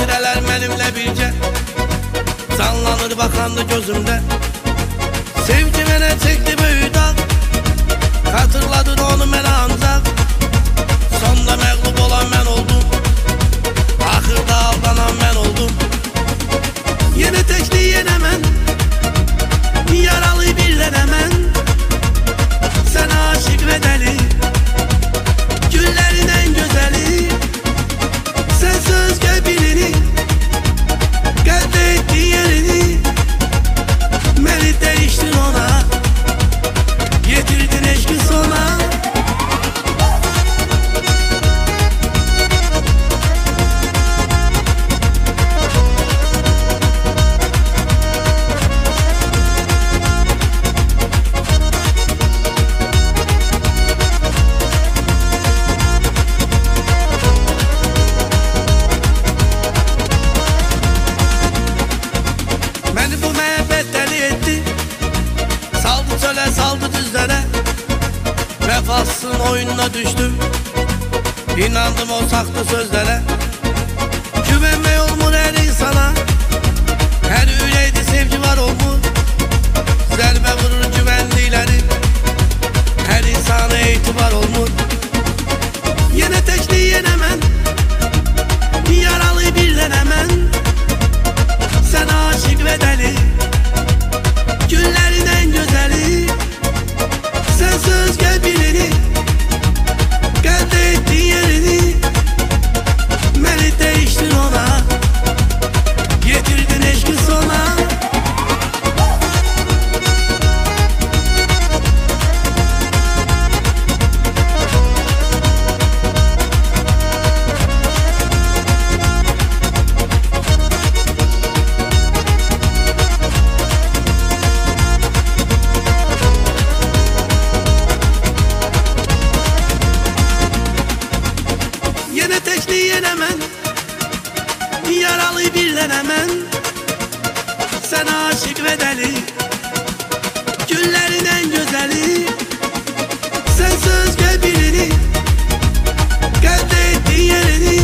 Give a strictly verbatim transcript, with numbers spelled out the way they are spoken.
Xatirələr mənimlə birgə canlanır baxanda gözümdə. Sevgi mənə çəkdi böyük dağ, xatırladır onu mənə ancaq. Sonda məğlub olan mən oldum, axırda aldanan mən oldum. Yenə təkli yenə mən, yaralı bir dənə mən. Sənə aşiq və dəli, güllərin ən gözəli. Sənsə özgə birini, qəlbə etdi yerini. Məni dəyişdin ona, yetirdin eşqi sona. Məni bu məhəbbət dəli etdi, saldı çölə, saldı düzlərə. Vəfasızın oyununa düşdüm, inandım o saxta sözlərə. Güvənmək olmur hər insana, hər ürəkdə sevgi var olmur. Zərbə vurur güvəndikləri, hər insana etibar olmur. Yenə təkli yenə mən, yaralı bir dənə mən. Sənə aşiq və dəli, güllərin ən gözəli. Sənsə özgə birini, qəlbə etdin yerini. Məni dəyişdin ona, yetirdin eşqi sona. Yenə təkli yenə mən, yaralı bir dənə mən. Sənə aşiq və dəli, güllərin ən gözəli. Sənsə özgə birini, qəlbə etdin yerini.